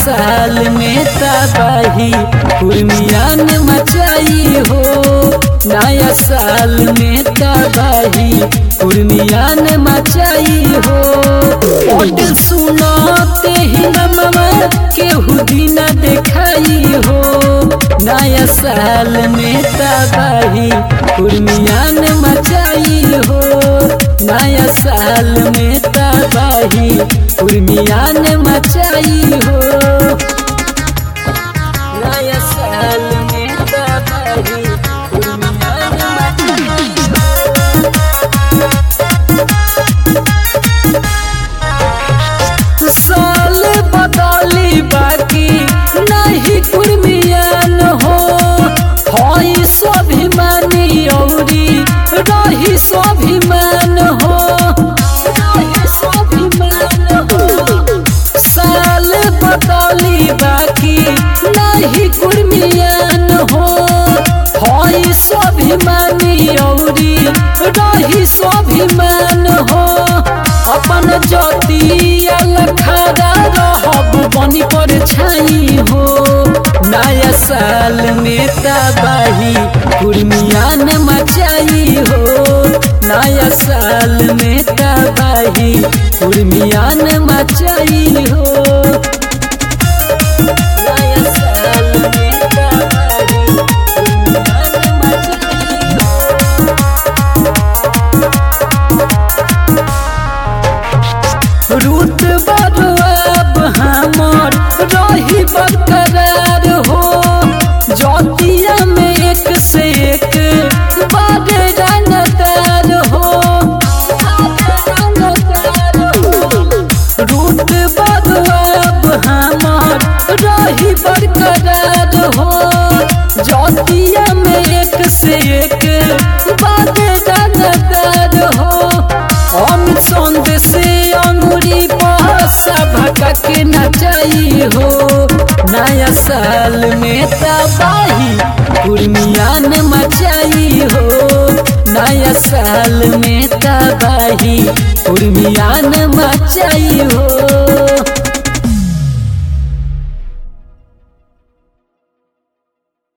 साल में तबाही कुर्मियान मचाई हो। नया साल में तबाही कुर्मियान मचाई हो। होटल सुनाते ही नमवा केहू दीना देखाई हो। नया साल में तबाही कुर्मियान मचाई हो। नया साल में तबाही कुर्मियान मचाई हो। नया साल में तबाही कुर्मियान मचाई हो। साल बदली बाकी नहीं कुर्मियान हो। हई स्वाभिमानी औरी रही स्वाभिमान हो। साल बदली बाकी नहीं कुर्मियान हो। हई स्वाभिमानी औरी रही स्वाभिमान हो। अपन ज्योतिया लखरा रहब बनी पर छाई हो। नया साल में तबाही कुर्मियान मचाई हो। नया साल में तबाही कुर्मियान मचाई हो। नया साल में तबाही कुर्मियान मचाई हो। रूत बरुआब हमर रही बरकरार हो। ज्योतिया में एक से एक बारे रंगदार हो। रूत बरुआब हमर रही बरकरार हो। ज्योतिया में एक से एक बारे रंगदार हो। अमित संदेश अंगूरी पासा भटका के नचाई हो। नया साल में तबाही कुर्मियान मचाई हो। नया साल में तबाही कुर्मियान मचाई हो।